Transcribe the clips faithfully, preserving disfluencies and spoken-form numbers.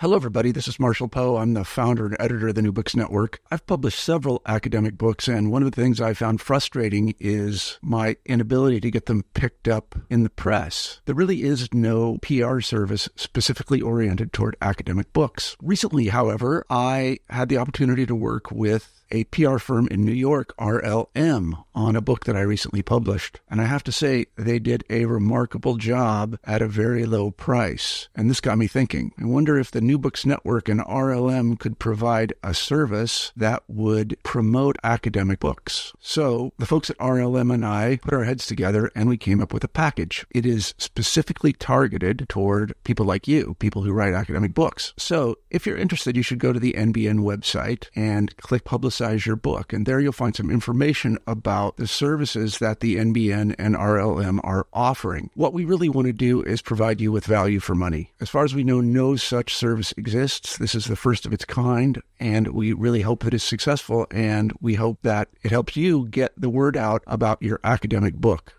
Hello, everybody. This is Marshall Poe. I'm the founder and editor of the New Books Network. I've published several academic books, and one of the things I found frustrating is my inability to get them picked up in the press. There really is no P R service specifically oriented toward academic books. Recently, however, I had the opportunity to work with a P R firm in New York, R L M, on a book that I recently published. And I have to say, they did a remarkable job at a very low price. And this got me thinking. I wonder if the New Books Network and R L M could provide a service that would promote academic books. So the folks at R L M and I put our heads together and we came up with a package. It is specifically targeted toward people like you, people who write academic books. So if you're interested, you should go to the N B N website and click Publicize your book. And there you'll find some information about the services that the N B N and R L M are offering. What we really want to do is provide you with value for money. As far as we know, no such service exists. This is the first of its kind, and we really hope that it's successful, and we hope that it helps you get the word out about your academic book.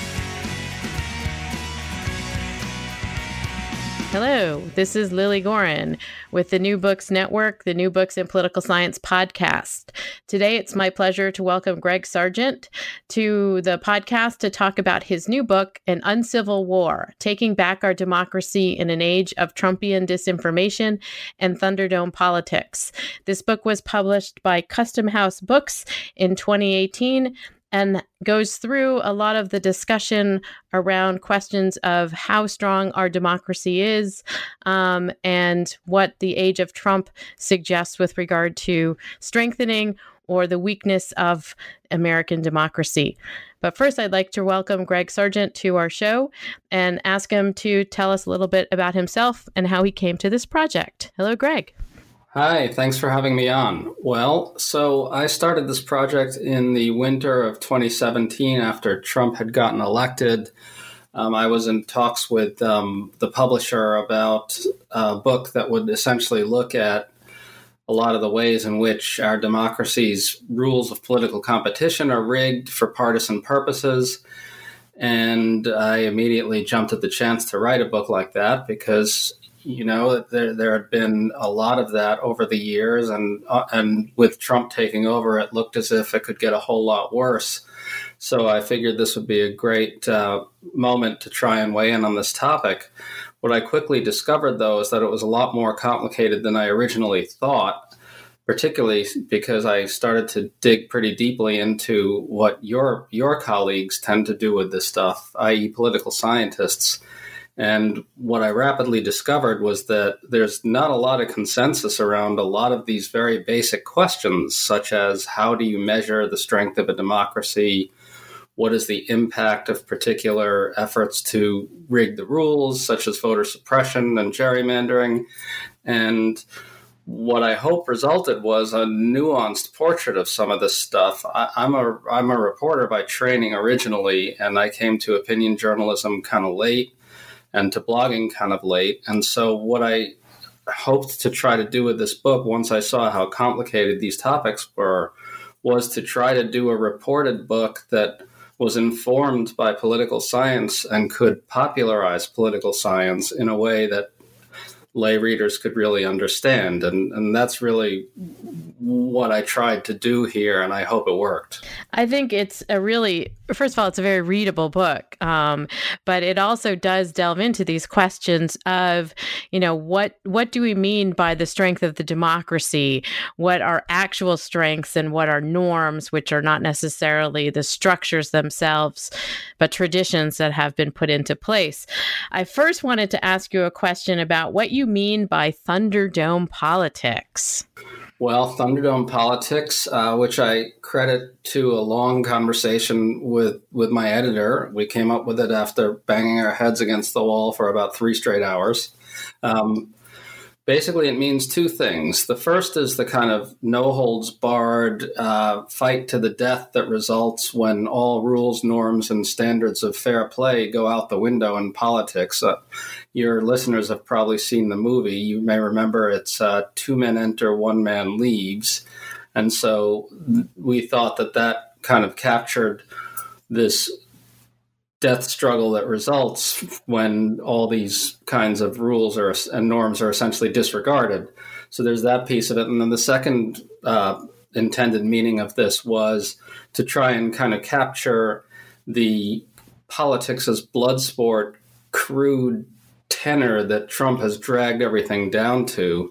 Hello, this is Lily Gorin with the New Books Network, the New Books in Political Science podcast. Today, it's my pleasure to welcome Greg Sargent to the podcast to talk about his new book, An Uncivil War, Taking Back Our Democracy in an Age of Trumpian Disinformation and Thunderdome Politics. This book was published by Custom House Books in twenty eighteen and goes through a lot of the discussion around questions of how strong our democracy is um, and what the age of Trump suggests with regard to strengthening or the weakness of American democracy. But first, I'd like to welcome Greg Sargent to our show and ask him to tell us a little bit about himself and how he came to this project. Hello, Greg. Hi, thanks for having me on. Well, so I started this project in the winter of twenty seventeen after Trump had gotten elected. Um, I was in talks with um, the publisher about a book that would essentially look at a lot of the ways in which our democracy's rules of political competition are rigged for partisan purposes. And I immediately jumped at the chance to write a book like that because You know, there there had been a lot of that over the years, and uh, and with Trump taking over, it looked as if it could get a whole lot worse. So I figured this would be a great uh, moment to try and weigh in on this topic. What I quickly discovered, though, is that it was a lot more complicated than I originally thought, particularly because I started to dig pretty deeply into what your your colleagues tend to do with this stuff, that is political scientists. And what I rapidly discovered was that there's not a lot of consensus around a lot of these very basic questions, such as how do you measure the strength of a democracy? What is the impact of particular efforts to rig the rules, such as voter suppression and gerrymandering? And what I hope resulted was a nuanced portrait of some of this stuff. I, I'm a I'm a reporter by training originally, and I came to opinion journalism kind of late, and to blogging kind of late. And so what I hoped to try to do with this book, once I saw how complicated these topics were, was to try to do a reported book that was informed by political science and could popularize political science in a way that lay readers could really understand. And, and that's really what I tried to do here, and I hope it worked. I think it's a really, first of all, it's a very readable book, um, but it also does delve into these questions of, you know, what what do we mean by the strength of the democracy? What are actual strengths and what are norms, which are not necessarily the structures themselves, but traditions that have been put into place. I first wanted to ask you a question about what you mean by Thunderdome politics. Well, Thunderdome politics, uh, which I credit to a long conversation with, with my editor. We came up with it after banging our heads against the wall for about three straight hours. Um, basically, it means two things. The first is the kind of no-holds-barred uh, fight to the death that results when all rules, norms, and standards of fair play go out the window in politics. Uh, your listeners have probably seen the movie. You may remember it's uh, two men enter, one man leaves. And so we thought that that kind of captured this death struggle that results when all these kinds of rules are, and norms are essentially disregarded. So there's that piece of it. And then the second uh, intended meaning of this was to try and kind of capture the politics as blood sport, crude tenor that Trump has dragged everything down to.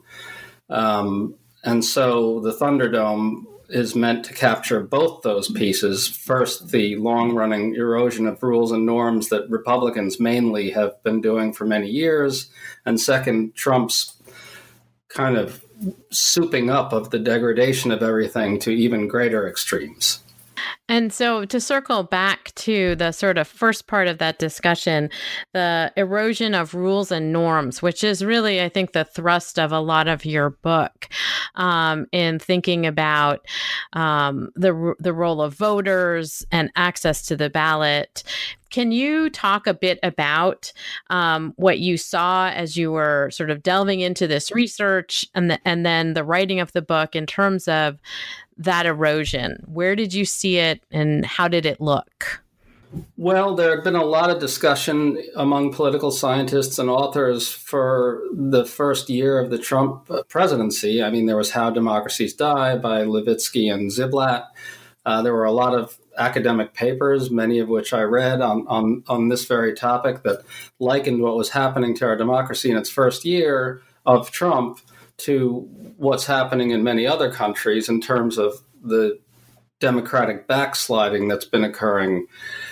Um, and so the Thunderdome is meant to capture both those pieces. First, the long-running erosion of rules and norms that Republicans mainly have been doing for many years. And second, Trump's kind of souping up of the degradation of everything to even greater extremes. And so to circle back to the sort of first part of that discussion, the erosion of rules and norms, which is really, I think, the thrust of a lot of your book, um, in thinking about um, the the role of voters and access to the ballot. Can you talk a bit about um, what you saw as you were sort of delving into this research and the, and then the writing of the book in terms of that erosion? Where did you see it and how did it look? Well, there had been a lot of discussion among political scientists and authors for the first year of the Trump presidency. I mean, there was How Democracies Die by Levitsky and Ziblatt. Uh, there were a lot of academic papers, many of which I read on, on, on this very topic, that likened what was happening to our democracy in its first year of Trump to what's happening in many other countries in terms of the democratic backsliding that's been occurring.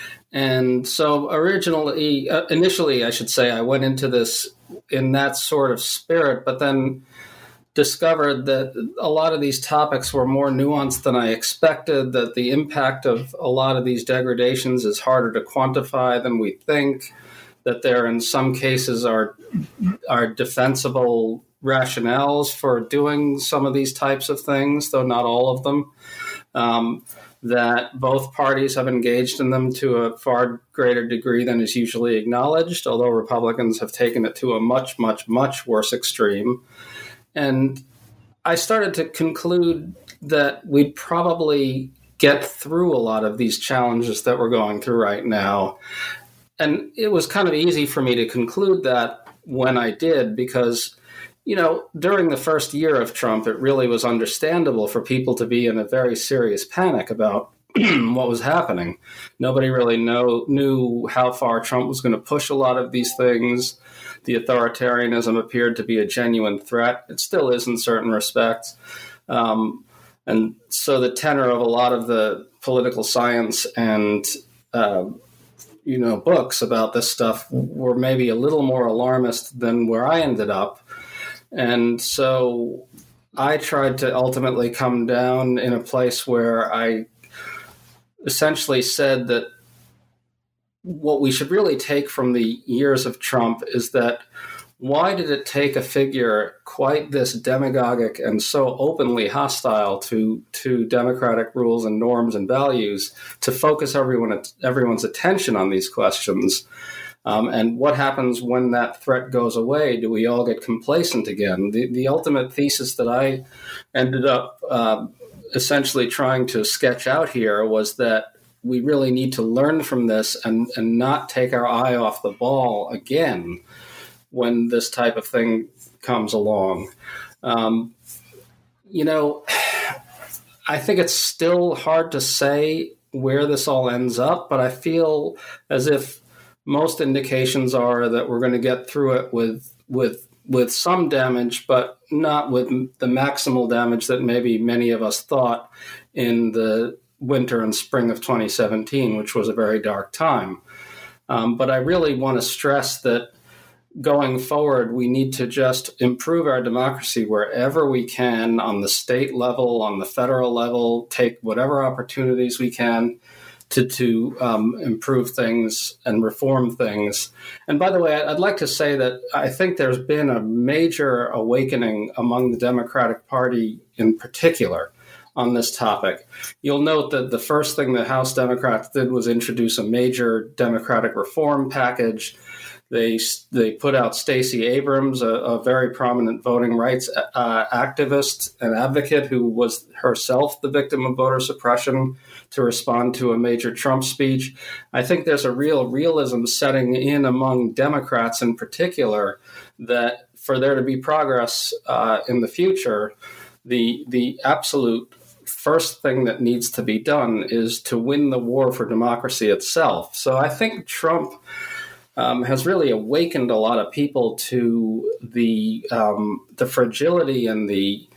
And so originally, uh, initially, I should say, I went into this in that sort of spirit, but then discovered that a lot of these topics were more nuanced than I expected, that the impact of a lot of these degradations is harder to quantify than we think, that there in some cases are, are defensible rationales for doing some of these types of things, though not all of them, um, that both parties have engaged in them to a far greater degree than is usually acknowledged, although Republicans have taken it to a much, much, much worse extreme. And I started to conclude that we'd probably get through a lot of these challenges that we're going through right now. And it was kind of easy for me to conclude that when I did, because, you know, during the first year of Trump, it really was understandable for people to be in a very serious panic about what was happening. Nobody really know, knew how far Trump was going to push a lot of these things. The authoritarianism appeared to be a genuine threat. It still is in certain respects. Um, and so the tenor of a lot of the political science and, uh, you know, books about this stuff were maybe a little more alarmist than where I ended up. And so I tried to ultimately come down in a place where I essentially said that what we should really take from the years of Trump is that why did it take a figure quite this demagogic and so openly hostile to, to democratic rules and norms and values to focus everyone everyone's attention on these questions? Um, and what happens when that threat goes away? Do we all get complacent again? The, the ultimate thesis that I ended up uh, essentially trying to sketch out here was that we really need to learn from this and, and not take our eye off the ball again when this type of thing comes along. Um, you know, I think it's still hard to say where this all ends up, but I feel as if most indications are that we're going to get through it with with with some damage, but not with the maximal damage that maybe many of us thought in the winter and spring of twenty seventeen, which was a very dark time. Um, but I really want to stress that going forward, we need to just improve our democracy wherever we can, on the state level, on the federal level, take whatever opportunities we can to, to um, improve things and reform things. And by the way, I'd like to say that I think there's been a major awakening among the Democratic Party in particular on this topic. You'll note that the first thing the House Democrats did was introduce a major Democratic reform package. They they put out Stacey Abrams, a, a very prominent voting rights uh, activist and advocate who was herself the victim of voter suppression, to respond to a major Trump speech. I think there's a real realism setting in among Democrats in particular that for there to be progress uh, in the future, the the absolute first thing that needs to be done is to win the war for democracy itself. So I think Trump um, has really awakened a lot of people to the um, the fragility and the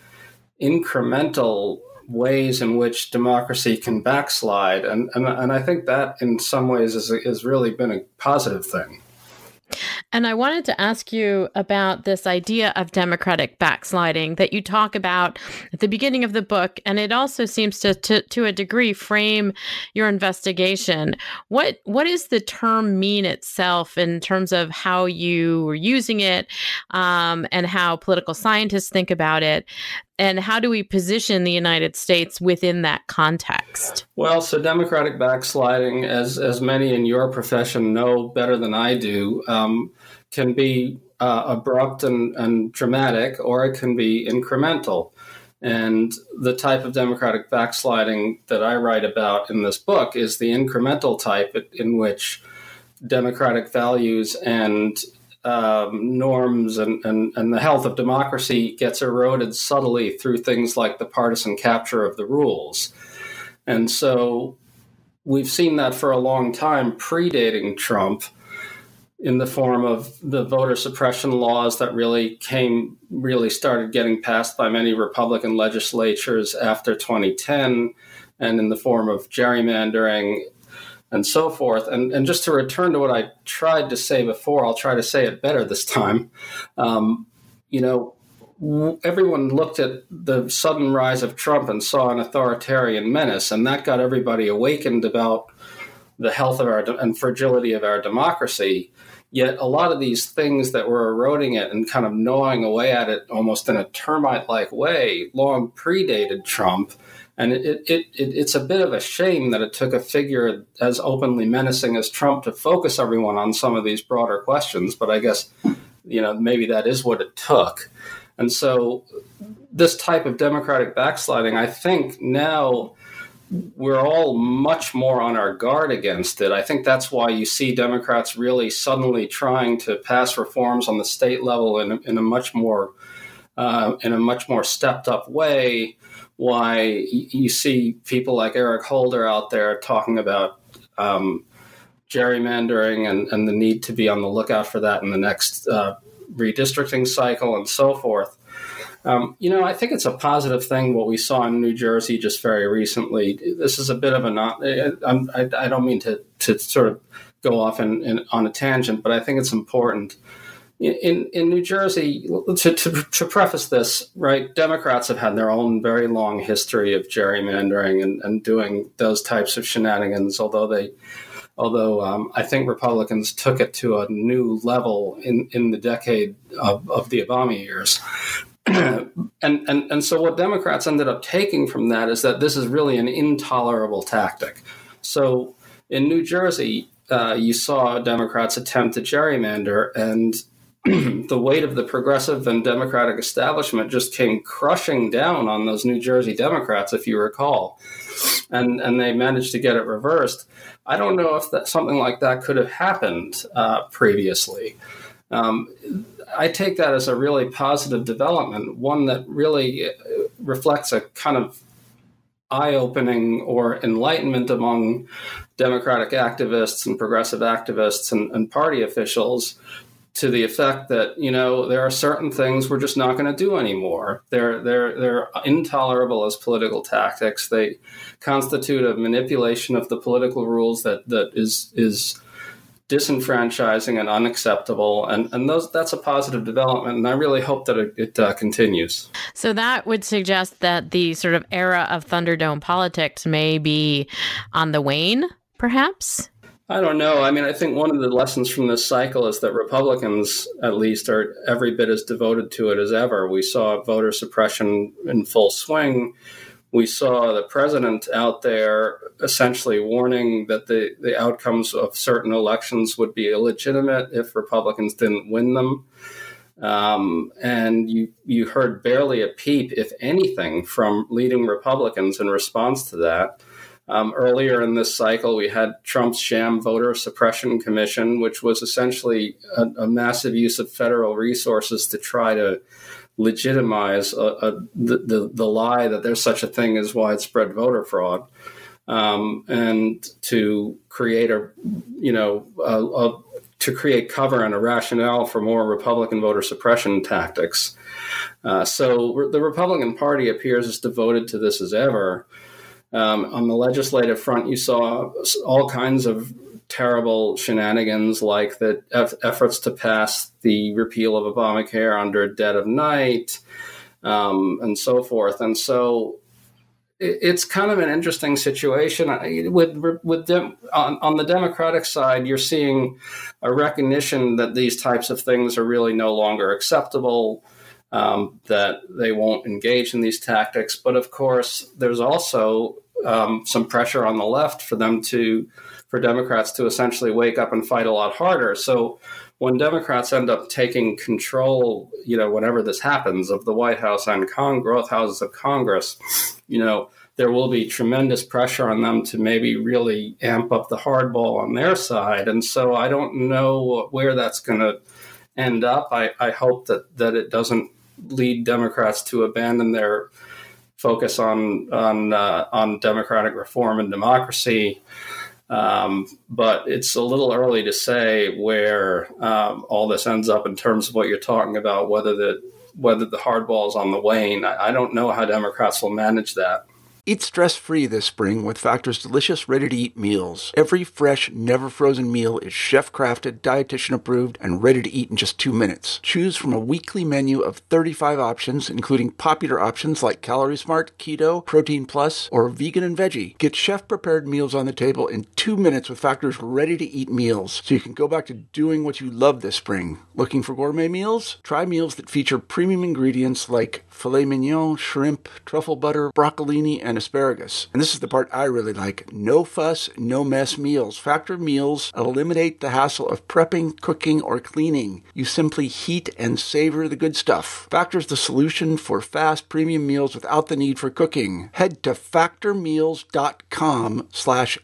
incremental ways in which democracy can backslide. And, and, and I think that in some ways is, has really been a positive thing. And I wanted to ask you about this idea of democratic backsliding that you talk about at the beginning of the book, and it also seems to, to, to a degree, frame your investigation. What what does the term mean itself in terms of how you were using it, um, and how political scientists think about it? And how do we position the United States within that context? Well, so democratic backsliding, as as many in your profession know better than I do, um, can be uh, abrupt and, and dramatic, or it can be incremental. And the type of democratic backsliding that I write about in this book is the incremental type, in which democratic values and Um, norms and, and, and the health of democracy gets eroded subtly through things like the partisan capture of the rules. And so we've seen that for a long time, predating Trump, in the form of the voter suppression laws that really came, really started getting passed by many Republican legislatures after twenty ten, and in the form of gerrymandering and so forth. And, and just to return to what I tried to say before, I'll try to say it better this time. Um, you know, w- everyone looked at the sudden rise of Trump and saw an authoritarian menace, and that got everybody awakened about the health of our de- and fragility of our democracy. Yet a lot of these things that were eroding it and kind of gnawing away at it almost in a termite-like way long predated Trump. And it, it, it, it's a bit of a shame that it took a figure as openly menacing as Trump to focus everyone on some of these broader questions. But I guess, you know, maybe that is what it took. And so this type of democratic backsliding, I think now we're all much more on our guard against it. I think that's why you see Democrats really suddenly trying to pass reforms on the state level in, in a much more uh, in a much more stepped up way. Why you see people like Eric Holder out there talking about um, gerrymandering and, and the need to be on the lookout for that in the next uh, redistricting cycle and so forth. Um, you know, I think it's a positive thing what we saw in New Jersey just very recently. This is a bit of a not. I, I don't mean to, to sort of go off in, in, on a tangent, but I think it's important. In in New Jersey, to, to to preface this, right, Democrats have had their own very long history of gerrymandering and, and doing those types of shenanigans, although they, although um, I think Republicans took it to a new level in, in the decade of, of the Obama years. and, and, and so what Democrats ended up taking from that is that this is really an intolerable tactic. So in New Jersey, uh, you saw Democrats attempt to gerrymander, and the weight of the progressive and Democratic establishment just came crushing down on those New Jersey Democrats, if you recall, and and they managed to get it reversed. I don't know if that something like that could have happened uh, previously. Um, I take that as a really positive development, one that really reflects a kind of eye-opening or enlightenment among Democratic activists and progressive activists and, and party officials, to the effect that, you know, there are certain things we're just not going to do anymore. They're they're they're intolerable as political tactics. They constitute a manipulation of the political rules that that is is disenfranchising and unacceptable. And and those that's a positive development. And I really hope that it, it uh, continues. So that would suggest that the sort of era of Thunderdome politics may be on the wane, perhaps? I don't know. I mean, I think one of the lessons from this cycle is that Republicans, at least, are every bit as devoted to it as ever. We saw voter suppression in full swing. We saw the president out there essentially warning that the, the outcomes of certain elections would be illegitimate if Republicans didn't win them. Um, and you you heard barely a peep, if anything, from leading Republicans in response to that. Um, earlier in this cycle, we had Trump's sham voter suppression commission, which was essentially a, a massive use of federal resources to try to legitimize a, a, the, the, the lie that there's such a thing as widespread voter fraud, um, and to create a, you know, a, a, to create cover and a rationale for more Republican voter suppression tactics. Uh, so re- the Republican Party appears as devoted to this as ever. Um, on the legislative front, you saw all kinds of terrible shenanigans, like the eff- efforts to pass the repeal of Obamacare under dead of night, um, and so forth. And so it, it's kind of an interesting situation. With with dem- on, on the Democratic side, you're seeing a recognition that these types of things are really no longer acceptable, um, that they won't engage in these tactics. But of course, there's also um, some pressure on the left for them to, for Democrats to essentially wake up and fight a lot harder. So when Democrats end up taking control, you know, whenever this happens, of the White House and Cong- both houses of Congress, you know, there will be tremendous pressure on them to maybe really amp up the hardball on their side. And so I don't know where that's going to end up. I, I hope that, that it doesn't lead Democrats to abandon their focus on on uh, on democratic reform and democracy. Um, but it's a little early to say where um, all this ends up in terms of what you're talking about, whether the whether the hardball is on the wane. I, I don't know how Democrats will manage that. Eat stress-free this spring with Factor's delicious, ready-to-eat meals. Every fresh, never-frozen meal is chef-crafted, dietitian-approved, and ready to eat in just two minutes. Choose from a weekly menu of thirty-five options, including popular options like Calorie Smart, Keto, Protein Plus, or Vegan and Veggie. Get chef-prepared meals on the table in two minutes with Factor's ready-to-eat meals, so you can go back to doing what you love this spring. Looking for gourmet meals? Try meals that feature premium ingredients like filet mignon, shrimp, truffle butter, broccolini, and asparagus. And this is the part I really like. No fuss, no mess meals. Factor meals eliminate the hassle of prepping, cooking, or cleaning. You simply heat and savor the good stuff. Factor's the solution for fast premium meals without the need for cooking. Head to factormeals.com slash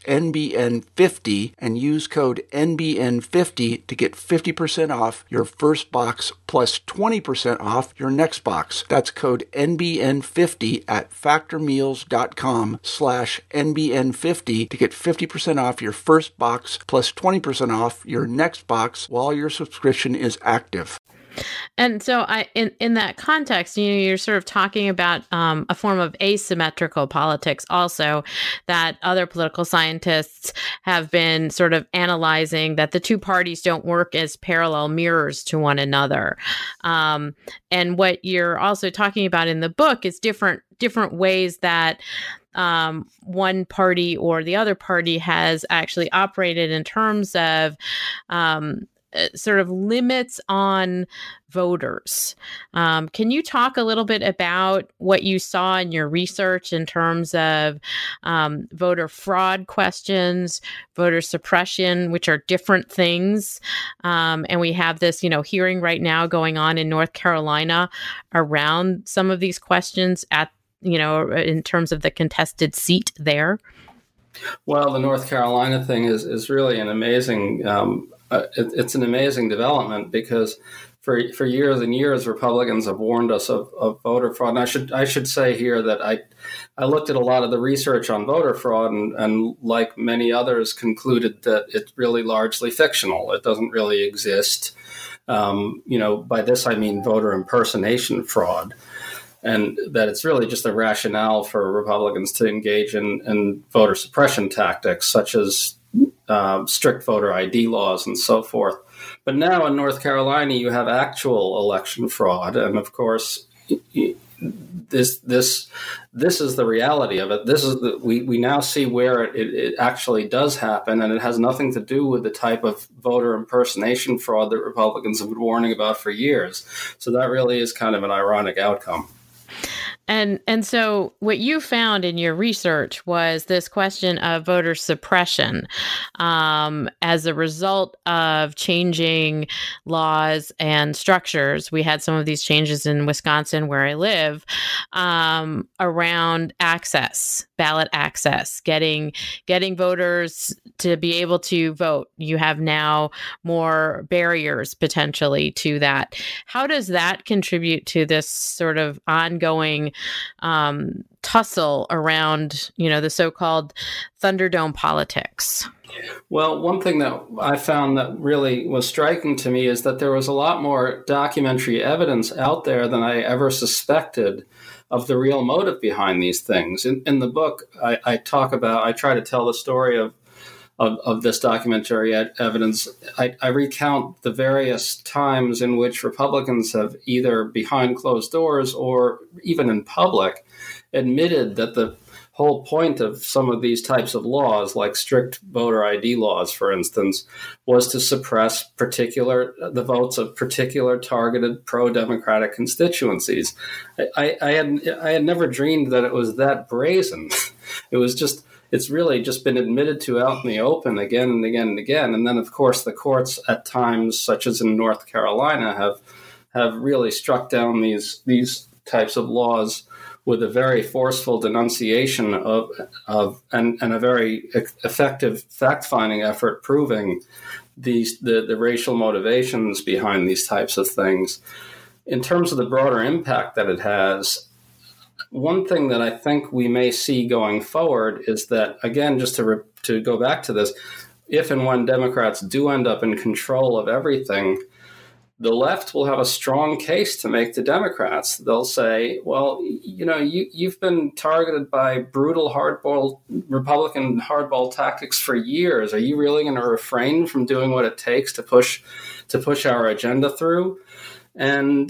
NBN50 and use code N B N fifty to get fifty percent off your first box plus twenty percent off your next box. That's code N B N fifty at factormeals.com slash NBN50 to get fifty percent off your first box plus twenty percent off your next box while your subscription is active. And so I, in, in that context, you know, you're sort of talking about um, a form of asymmetrical politics also, that other political scientists have been sort of analyzing, that the two parties don't work as parallel mirrors to one another. Um, and what you're also talking about in the book is different different ways that um, one party or the other party has actually operated in terms of um, sort of limits on voters. Um, can you talk a little bit about what you saw in your research in terms of um, voter fraud questions, voter suppression, which are different things? Um, and we have this, you know, hearing right now going on in North Carolina around some of these questions at, you know, in terms of the contested seat there. Well, the North Carolina thing is, is really an amazing um, Uh, it, it's an amazing development, because for for years and years, Republicans have warned us of, of voter fraud. And I should I should say here that I I looked at a lot of the research on voter fraud, and, and like many others, concluded that it's really largely fictional. It doesn't really exist. Um, you know, by this I mean voter impersonation fraud, and that it's really just a rationale for Republicans to engage in, in voter suppression tactics, such as Uh, strict voter I D laws and so forth. But now in North Carolina, you have actual election fraud. And of course, this this this is the reality of it. This is the, we, we now see where it, it, it actually does happen, and it has nothing to do with the type of voter impersonation fraud that Republicans have been warning about for years. So that really is kind of an ironic outcome. And and so what you found in your research was this question of voter suppression um, as a result of changing laws and structures. We had some of these changes in Wisconsin, where I live, um, around access, ballot access, getting getting voters to be able to vote. You have now more barriers potentially to that. How does that contribute to this sort of ongoing Um, tussle around, you know, the so-called Thunderdome politics? Well, one thing that I found that really was striking to me is that there was a lot more documentary evidence out there than I ever suspected of the real motive behind these things. In, in the book, I, I talk about, I try to tell the story of Of, of this documentary evidence. I, I recount the various times in which Republicans have either behind closed doors or even in public admitted that the whole point of some of these types of laws, like strict voter I D laws, for instance, was to suppress particular the votes of particular targeted pro-democratic constituencies. I, I, I had I had never dreamed that it was that brazen. It was just It's really just been admitted to out in the open again and again and again. And then, of course, the courts at times, such as in North Carolina, have have really struck down these these types of laws with a very forceful denunciation of of and, and a very effective fact-finding effort proving these the, the racial motivations behind these types of things. In terms of the broader impact that it has, one thing that I think we may see going forward is that, again, just to re- to go back to this, if and when Democrats do end up in control of everything, the left will have a strong case to make to Democrats. They'll say, well, you know, you, you've been targeted by brutal hardball, Republican hardball tactics for years. Are you really going to refrain from doing what it takes to push to push our agenda through? And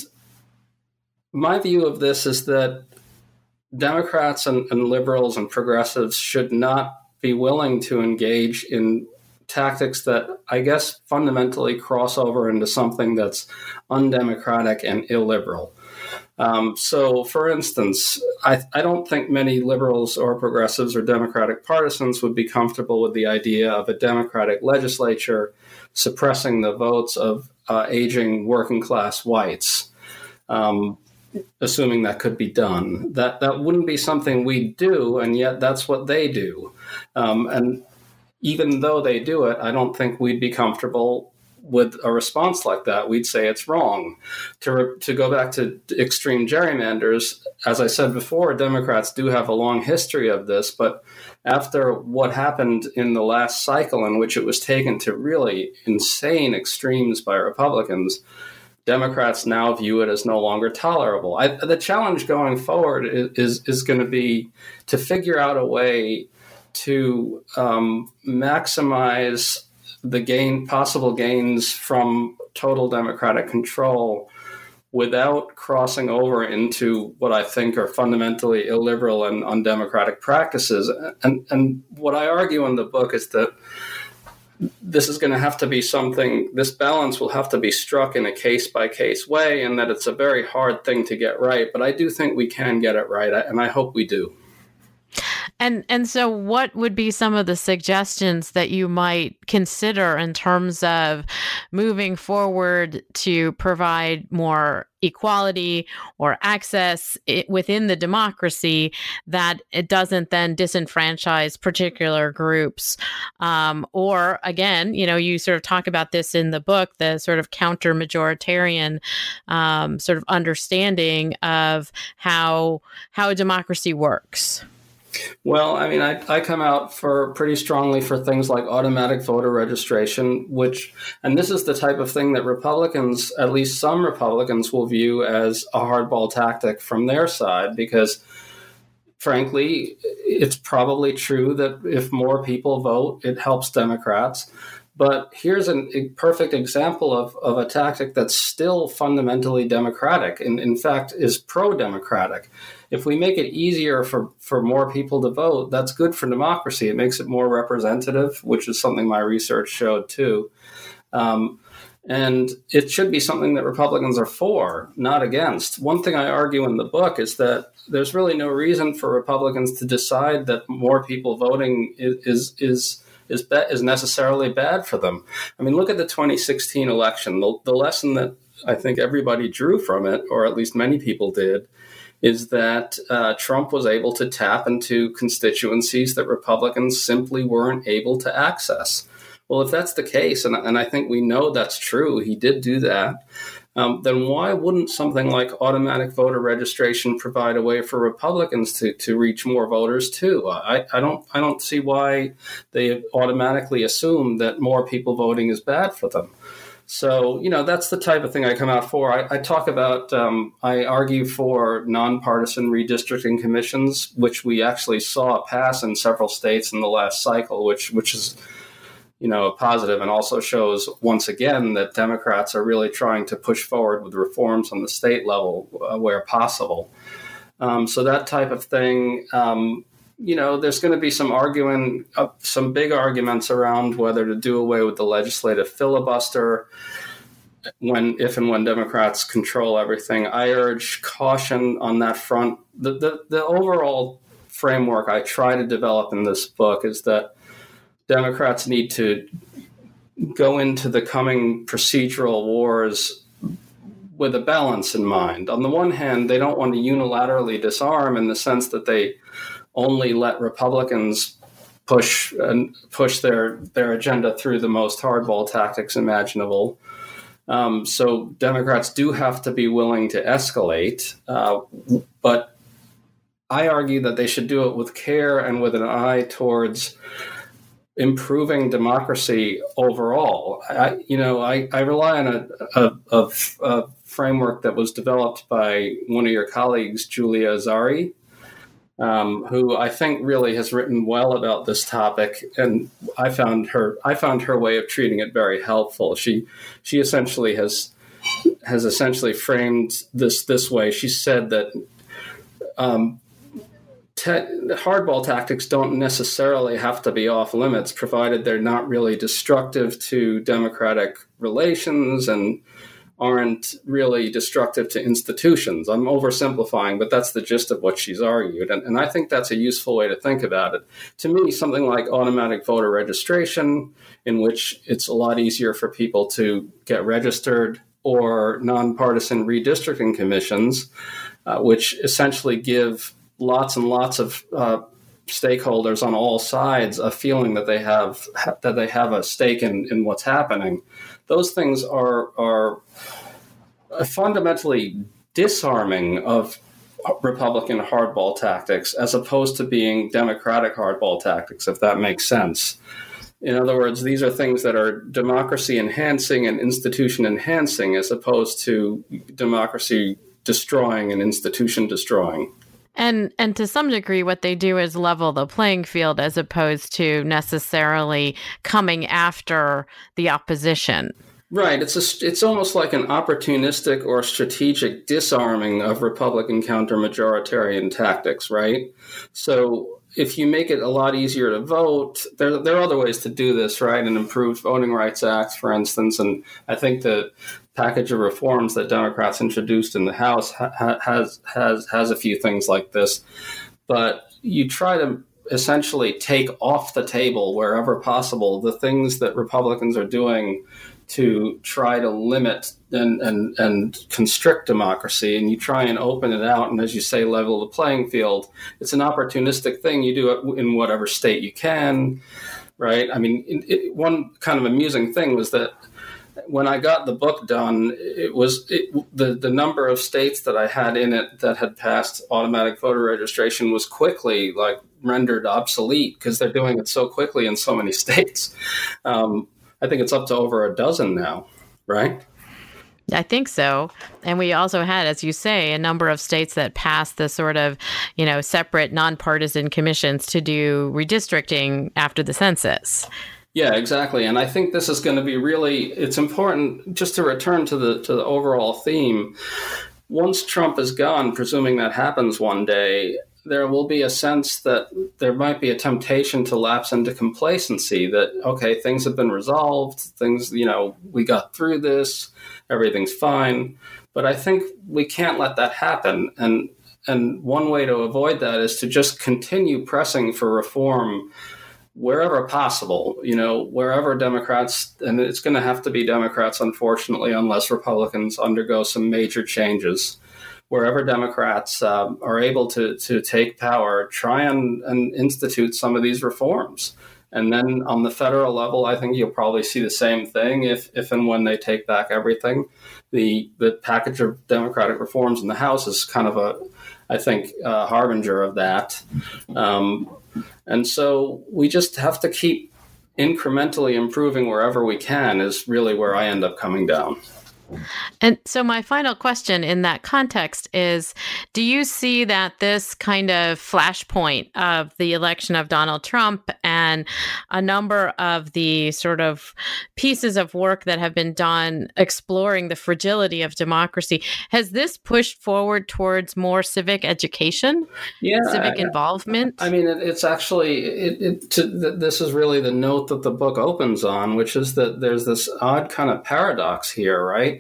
my view of this is that Democrats and, and liberals and progressives should not be willing to engage in tactics that I guess fundamentally cross over into something that's undemocratic and illiberal. Um, so, for instance, I, I don't think many liberals or progressives or Democratic partisans would be comfortable with the idea of a Democratic legislature suppressing the votes of uh, aging working class whites. Um, assuming that could be done. That that wouldn't be something we do, and yet that's what they do. Um, and even though they do it, I don't think we'd be comfortable with a response like that. We'd say it's wrong. To, to go back to extreme gerrymanders, as I said before, Democrats do have a long history of this, but after what happened in the last cycle in which it was taken to really insane extremes by Republicans, Democrats now view it as no longer tolerable. I, the challenge going forward is, is, is going to be to figure out a way to um, maximize the gain, possible gains from total Democratic control without crossing over into what I think are fundamentally illiberal and undemocratic practices. And, and what I argue in the book is that this is going to have to be something, this balance will have to be struck in a case-by-case way, and that it's a very hard thing to get right. But I do think we can get it right, and I hope we do. And and so what would be some of the suggestions that you might consider in terms of moving forward to provide more equality or access within the democracy, that it doesn't then disenfranchise particular groups? Um, or again, you know, you sort of talk about this in the book, the sort of counter-majoritarian um, sort of understanding of how how a democracy works. Well, I mean, I, I come out for pretty strongly for things like automatic voter registration, which, and this is the type of thing that Republicans, at least some Republicans, will view as a hardball tactic from their side, because frankly, it's probably true that if more people vote, it helps Democrats. But here's an, a perfect example of, of a tactic that's still fundamentally democratic and, in fact, is pro-democratic. If we make it easier for, for more people to vote, that's good for democracy. It makes it more representative, which is something my research showed too. Um, And it should be something that Republicans are for, not against. One thing I argue in the book is that there's really no reason for Republicans to decide that more people voting is is is is, be- is necessarily bad for them. I mean, look at the twenty sixteen election. The, the lesson that I think everybody drew from it, or at least many people did, is that uh, Trump was able to tap into constituencies that Republicans simply weren't able to access. Well, if that's the case, and, and I think we know that's true, he did do that, um, then why wouldn't something like automatic voter registration provide a way for Republicans to, to reach more voters too? I, I don't I don't see why they automatically assume that more people voting is bad for them. So, you know, that's the type of thing I come out for. I, I talk about, um, I argue for nonpartisan redistricting commissions, which we actually saw pass in several states in the last cycle, which which is you know, positive, and also shows once again that Democrats are really trying to push forward with reforms on the state level uh, where possible. Um, so that type of thing, um, you know, there's going to be some arguing, uh, some big arguments around whether to do away with the legislative filibuster when, if and when Democrats control everything. I urge caution on that front. The, the, the overall framework I try to develop in this book is that Democrats need to go into the coming procedural wars with a balance in mind. On the one hand, they don't want to unilaterally disarm in the sense that they only let Republicans push and push their, their agenda through the most hardball tactics imaginable. Um, so Democrats do have to be willing to escalate, uh, but I argue that they should do it with care and with an eye towards improving democracy overall. I, you know, I, I rely on a, a, a, a framework that was developed by one of your colleagues, Julia Azari, um, who I think really has written well about this topic, and I found her I found her way of treating it very helpful. She she essentially has has essentially framed this this way. She said that Um, Te- hardball tactics don't necessarily have to be off limits, provided they're not really destructive to democratic relations and aren't really destructive to institutions. I'm oversimplifying, but that's the gist of what she's argued. And, and I think that's a useful way to think about it. To me, something like automatic voter registration, in which it's a lot easier for people to get registered, or nonpartisan redistricting commissions, uh, which essentially give lots and lots of uh, stakeholders on all sides a feeling that they have that they have a stake in, in what's happening. Those things are are fundamentally disarming of Republican hardball tactics, as opposed to being Democratic hardball tactics, if that makes sense. In other words, these are things that are democracy enhancing and institution enhancing, as opposed to democracy destroying and institution destroying. And and to some degree, what they do is level the playing field, as opposed to necessarily coming after the opposition. Right. It's a, it's almost like an opportunistic or strategic disarming of Republican counter-majoritarian tactics, right? So if you make it a lot easier to vote, there, there are other ways to do this, right? An improved Voting Rights Act, for instance, and I think the package of reforms that Democrats introduced in the House ha- has has has a few things like this. But you try to essentially take off the table, wherever possible, the things that Republicans are doing to try to limit and, and, and constrict democracy, and you try and open it out and, as you say, level the playing field. It's an opportunistic thing. You do it in whatever state you can, right? I mean, it, it, one kind of amusing thing was that when I got the book done, it was it, the, the number of states that I had in it that had passed automatic voter registration was quickly like rendered obsolete, because they're doing it so quickly in so many states. Um, I think it's up to over a dozen now, right? I think so. And we also had, as you say, a number of states that passed the sort of, you know, separate nonpartisan commissions to do redistricting after the census. Yeah, exactly. And I think this is going to be really, it's important just to return to the to the overall theme. Once Trump is gone, presuming that happens one day, there will be a sense that there might be a temptation to lapse into complacency that, okay, things have been resolved, things, you know, we got through this, everything's fine. But I think we can't let that happen. And and one way to avoid that is to just continue pressing for reform wherever possible, you know, wherever Democrats, and it's going to have to be Democrats, unfortunately, unless Republicans undergo some major changes. Wherever Democrats uh, are able to to take power, try and, and institute some of these reforms. And then on the federal level, I think you'll probably see the same thing if, if and when they take back everything. The the package of Democratic reforms in the House is kind of a, I think, a harbinger of that. Um, and so we just have to keep incrementally improving wherever we can is really where I end up coming down. And so my final question in that context is, do you see that this kind of flashpoint of the election of Donald Trump and a number of the sort of pieces of work that have been done exploring the fragility of democracy, has this pushed forward towards more civic education, yeah, civic I, involvement? I mean, it, it's actually, it, it, to, this is really the note that the book opens on, which is that there's this odd kind of paradox here, right?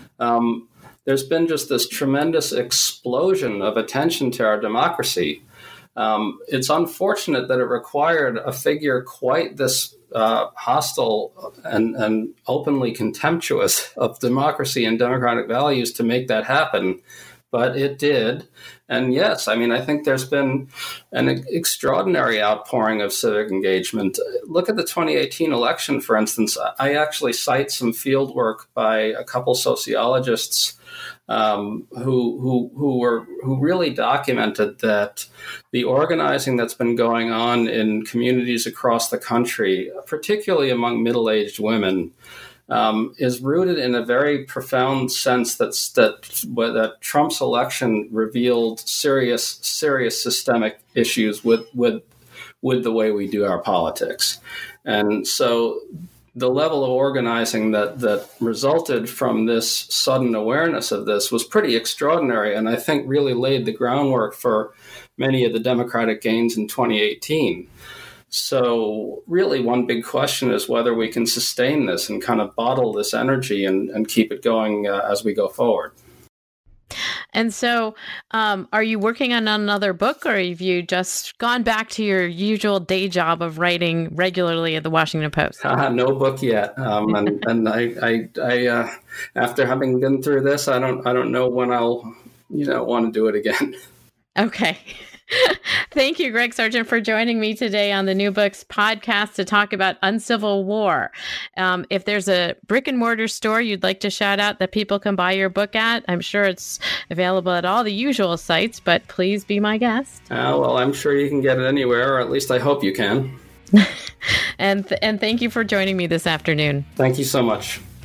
Um, there's been just this tremendous explosion of attention to our democracy. Um, it's unfortunate that it required a figure quite this uh, hostile and, and openly contemptuous of democracy and democratic values to make that happen. But it did. And yes, I mean, I think there's been an extraordinary outpouring of civic engagement. Look at the twenty eighteen election, for instance. I actually cite some field work by a couple sociologists um, who who who were who really documented that the organizing that's been going on in communities across the country, particularly among middle-aged women, Um, is rooted in a very profound sense that's, that that Trump's election revealed serious, serious systemic issues with with with the way we do our politics, and so the level of organizing that that resulted from this sudden awareness of this was pretty extraordinary, and I think really laid the groundwork for many of the Democratic gains in twenty eighteen. So really one big question is whether we can sustain this and kind of bottle this energy and, and keep it going uh, as we go forward. And so um, are you working on another book, or have you just gone back to your usual day job of writing regularly at the Washington Post? Uh, no book yet. Um, and and I, I, I uh, after having been through this, I don't I don't know when I'll, you know, want to do it again. Okay. Thank you, Greg Sargent, for joining me today on the New Books podcast to talk about Uncivil War. Um, if there's a brick and mortar store you'd like to shout out that people can buy your book at, I'm sure it's available at all the usual sites, but please be my guest. Uh, well, I'm sure you can get it anywhere, or at least I hope you can. and th- and thank you for joining me this afternoon. Thank you so much.